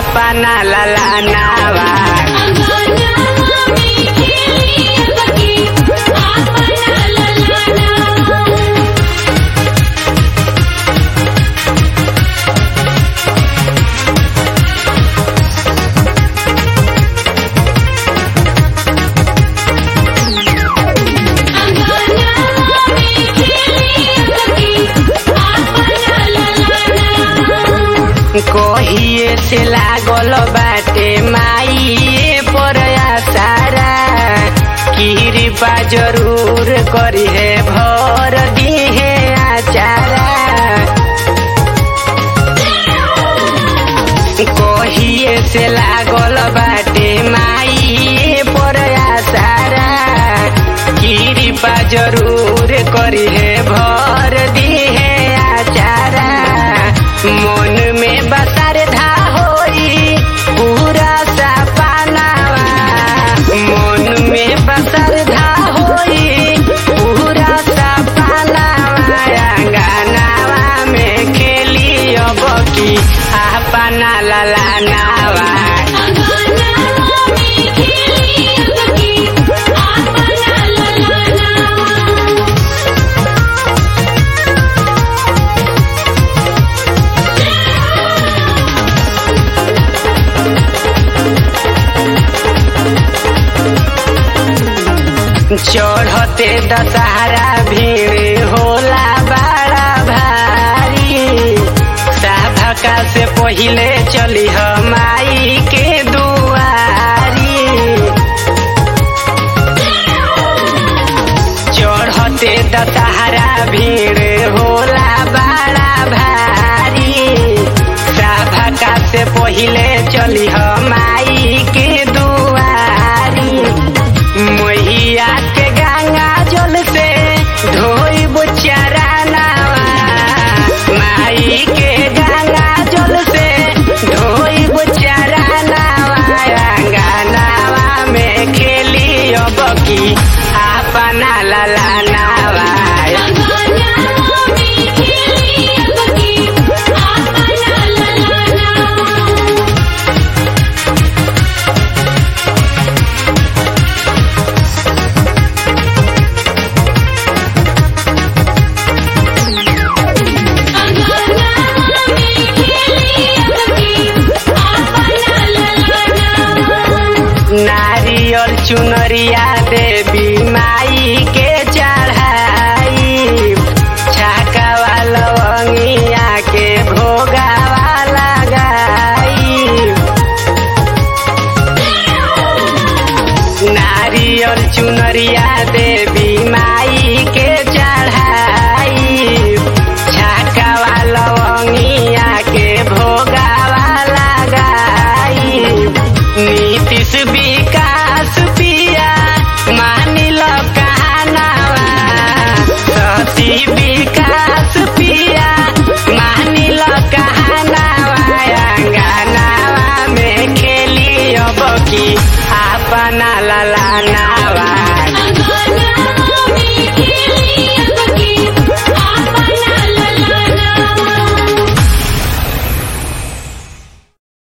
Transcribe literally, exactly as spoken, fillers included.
अपना ललनावा कहिए से लागल बाटे माई पर आसारा कृपा जरूर करी है भर दिहे आचारा कहिए से लागल बाटे माई पर आसारा कृपा जरूर करी है भर दिहे आचारा मन में बसर धा होई पूरा सपनावा मन में बसर धा होई पूरा सपनावा अंगनावा में खेली अब की अपना ललनावा चढ़ते दशहरा भीड़ होला बड़ा भारी साधका से पहिले चली माई के दुआरी चढ़ते दशहरा भीड़ होला बड़ा भारी साधका से पहिले चली माई के दुआरी मैया के गंगा जल से धोइब चरनावा माई के गंगा जल से धोइब चरनावा अंगनावा में खेली अब की अपना ललनावा नारियल चुनरिया देवी माई के चढ़ाई छाकावा लवंगिया के भोगावा लगाई नारियल चुनरिया देवी माई के चढ़ाई छाकावा लवंगिया के भोगावा लगाई नीतीश विकास पिया मानिल कहनावा सती विकास पिया मानिल कहनावा अंगनावा में खेली अब की अपना ललना